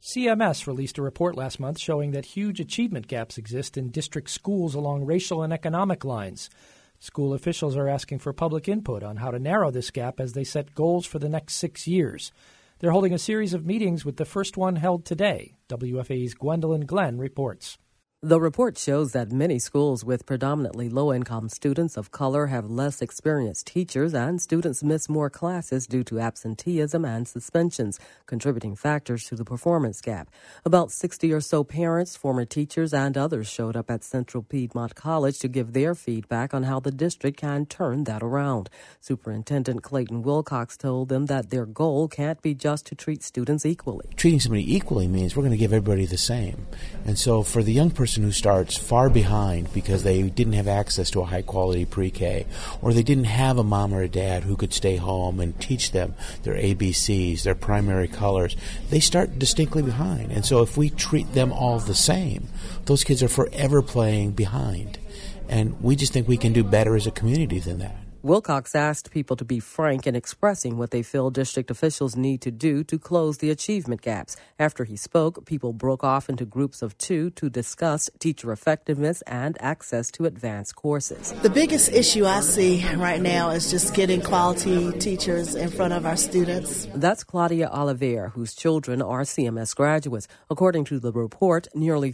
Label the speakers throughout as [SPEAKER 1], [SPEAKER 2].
[SPEAKER 1] CMS released a report last month showing that huge achievement gaps exist in district schools along racial and economic lines. School officials are asking for public input on how to narrow this gap as they set goals for the next 6 years. They're holding a series of meetings with the first one held today. WFAE's Gwendolyn Glenn reports.
[SPEAKER 2] The report shows that many schools with predominantly low-income students of color have less experienced teachers, and students miss more classes due to absenteeism and suspensions, contributing factors to the performance gap. About 60 or so parents, former teachers, and others showed up at Central Piedmont College to give their feedback on how the district can turn that around. Superintendent Clayton Wilcox told them that their goal can't be just to treat students equally.
[SPEAKER 3] Treating somebody equally means we're going to give everybody the same. And so for the young person who starts far behind because they didn't have access to a high-quality pre-K, or they didn't have a mom or a dad who could stay home and teach them their ABCs, their primary colors, they start distinctly behind. And so if we treat them all the same, those kids are forever playing behind. And we just think we can do better as a community than that.
[SPEAKER 2] Wilcox asked people to be frank in expressing what they feel district officials need to do to close the achievement gaps. After he spoke, people broke off into groups of 2 to discuss teacher effectiveness and access to advanced courses.
[SPEAKER 4] The biggest issue I see right now is just getting quality teachers in front of our students.
[SPEAKER 2] That's Claudia Oliveira, whose children are CMS graduates. According to the report, nearly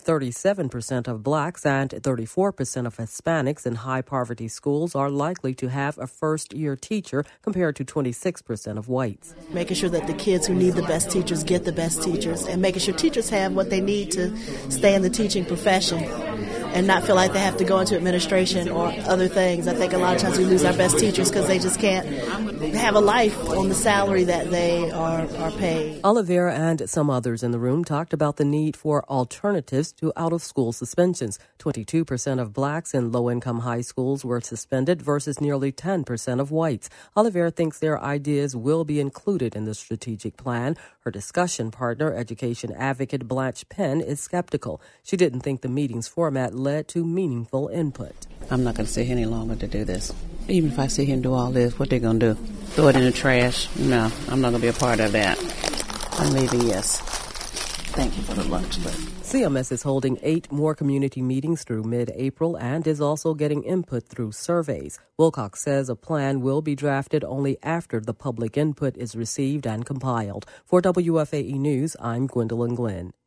[SPEAKER 2] 37% of blacks and 34% of Hispanics in high-poverty schools are likely to have a first-year teacher compared to 26% of whites.
[SPEAKER 4] Making sure that the kids who need the best teachers get the best teachers, and making sure teachers have what they need to stay in the teaching profession and not feel like they have to go into administration or other things. I think a lot of times we lose our best teachers because they just can't have a life on the salary that they are paid.
[SPEAKER 2] Oliveira and some others in the room talked about the need for alternatives to out-of-school suspensions. 22% of blacks in low-income high schools were suspended versus nearly 10% of whites. Oliveira thinks their ideas will be included in the strategic plan. Her discussion partner, education advocate Blanche Penn, is skeptical. She didn't think the meeting's format led to meaningful input.
[SPEAKER 5] I'm not going to sit here any longer to do this. Even if I sit here and do all this, what they going to do? Throw it in the trash? No, I'm not going to be a part of that. I'm leaving, yes. Thank you for the lunch, but
[SPEAKER 2] CMS is holding 8 more community meetings through mid-April and is also getting input through surveys. Wilcox says a plan will be drafted only after the public input is received and compiled. For WFAE News, I'm Gwendolyn Glenn.